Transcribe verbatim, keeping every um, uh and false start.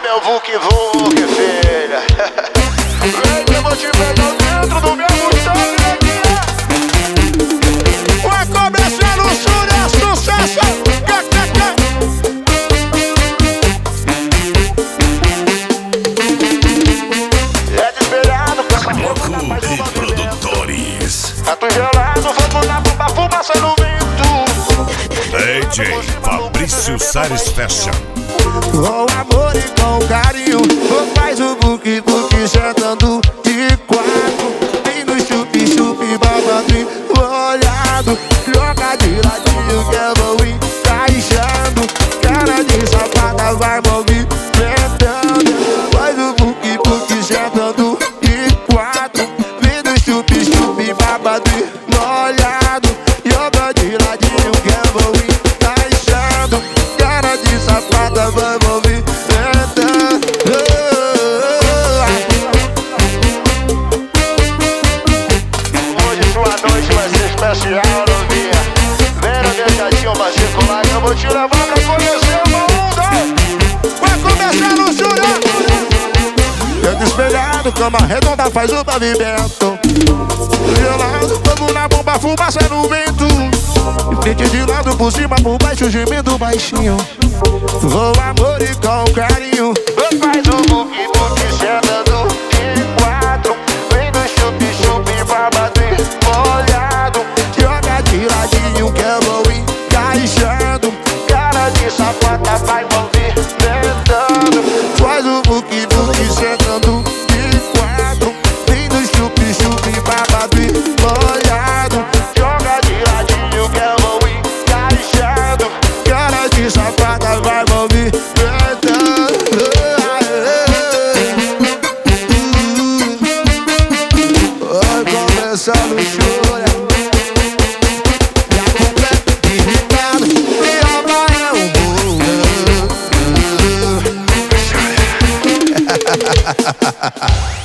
meu Vuk Vuk, filha. Vem que eu vou te pegar dentro do meu Mustang. Vai começar no sul, é sucesso. É desesperado, Bloco de produtores. Tato gelado, fogo na bomba, fumaça no vento. D J Fabrício Sares Fashion. Com amor e com carinho, faz o Vuk Vuk sentando de quatro. Vem no chupi-chupi, babadinho, olhado. Joga de ladinho que eu vou encaixando. Cara de safada vai movimentando. Faz o Vuk Vuk sentando de quatro. Vem no chupi-chupi, babadinho, olhado. Joga de ladinho que eu vou encaixando. Cara de safada vai movimentando. Hoje sua noite vai ser especial, novinha. Vem na minha gatinha particular que eu vou te levar pra conhecer o mundo. Vai começar no churão. Dedo espelhado, cama redonda faz o pavimento. Gelado, fogo na bomba, fumaça no vento. De frente de lado, por cima, por baixo, gemendo baixinho. Com amor e com carinho, Faz o Vuk Vuk sentando de quatro. Vem no chupi-chupi, babadinho, molhado. joga de ladinho que eu vou encaixando. Cara de safada vai movimentando. Faz o Vuk Vuk sentando de quatro. Vem no chupi-chupi, babado e molhado. Joga de ladinho que eu vou encaixando. Cara de safada vai movimentando. Vai começar no choro. Já completo, irritado. Me rouba é um burro.